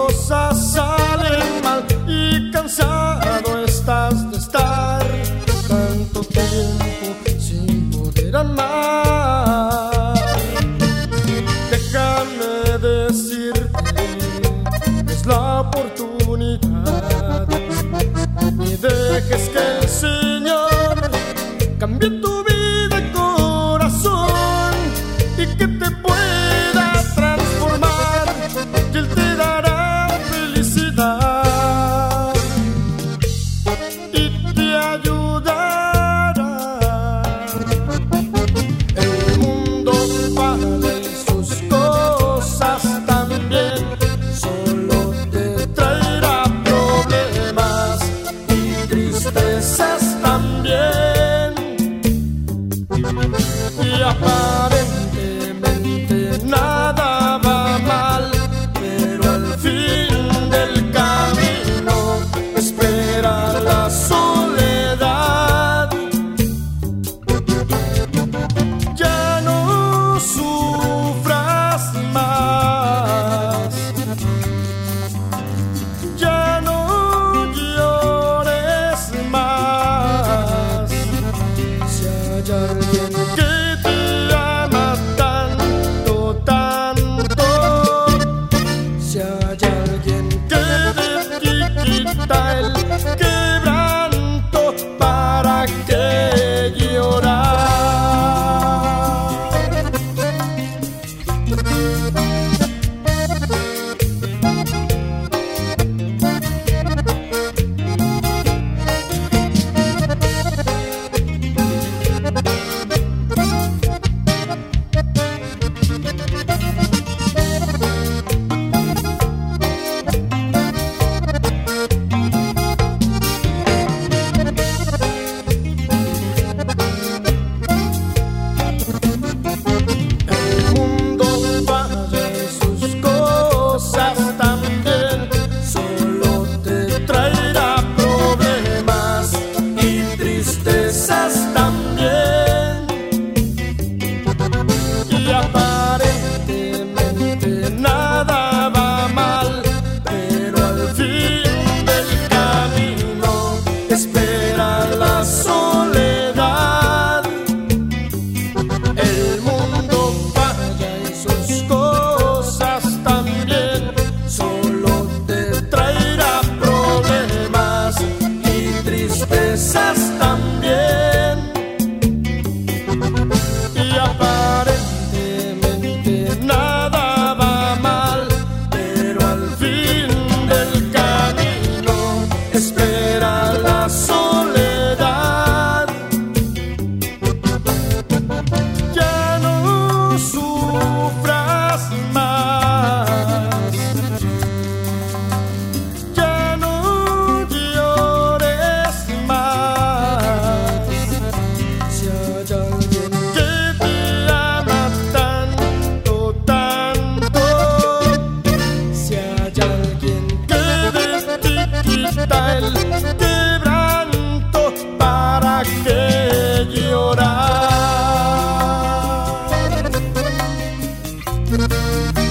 cosas salen mal y cansado estás de estar tanto tiempo sin poder amar. Déjame decirte, es la oportunidad. Ni dejes que el Señor cambie tu vida y corazón y que te pueda transformar, que Él te dará felicidad y te ayudará. El mundo para y sus cosas también solo te traerá problemas y tristezas también, y aparentemente nada va mal, pero al fin del camino espera la soledad. Ya no sufras más, ya no llores más. Si hay alguien que te ama tanto, tanto, si hay alguien que de ti quita el quebranto, ¿para qué llorar? Espera la soledad. El mundo falla y sus cosas también solo te traerá problemas y tristezas también, y aparentemente nada va mal, pero al fin del camino espera la soledad. Ya no sufras más, ya no llores más. Si hay alguien que te ama tanto, tanto, si hay alguien que de ti quita el quebranto, ¿para qué llorar?